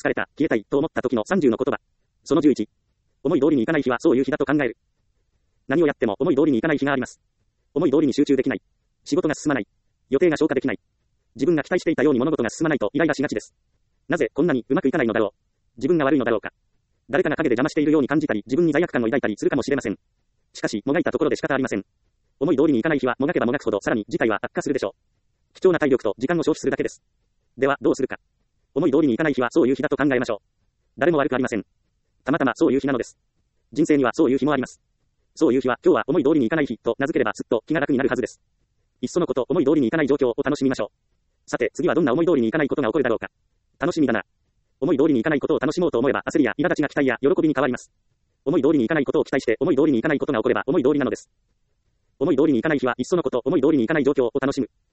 疲れた、消えたい、と思った時の30の言葉。その11。思い通りにいかない日はそういう日だと考える。何をやっても思い通りにいかない日があります。思い通りに集中できない。仕事が進まない。予定が消化できない。自分が期待していたように物事が進まないとイライラしがちです。なぜこんなにうまくいかないのだろう。自分が悪いのだろうか。誰かが陰で邪魔しているように感じたり、自分に罪悪感を抱いたりするかもしれません。しかし、もがいたところで仕方ありません。思い通りにいかない日はもがけばもがくほどさらに事態は悪化するでしょう。貴重な体力と時間を消費するだけです。では、どうするか。思い通りにいかない日はそういう日だと考えましょう。誰も悪くありません。たまたまそういう日なのです。人生にはそういう日もあります。そういう日は今日は思い通りにいかない日と名付ければすっと気が楽になるはずです。いっそのこと思い通りにいかない状況を楽しみましょう。さて次はどんな思い通りにいかないことが起こるだろうか。楽しみだな。思い通りにいかないことを楽しもうと思えば焦りや苛立ちが期待や喜びに変わります。思い通りにいかないことを期待して思い通りにいかないことが起これば思い通りなのです。思い通りにいかない日はいっそのこと思い通りにいかない状況を楽しむ。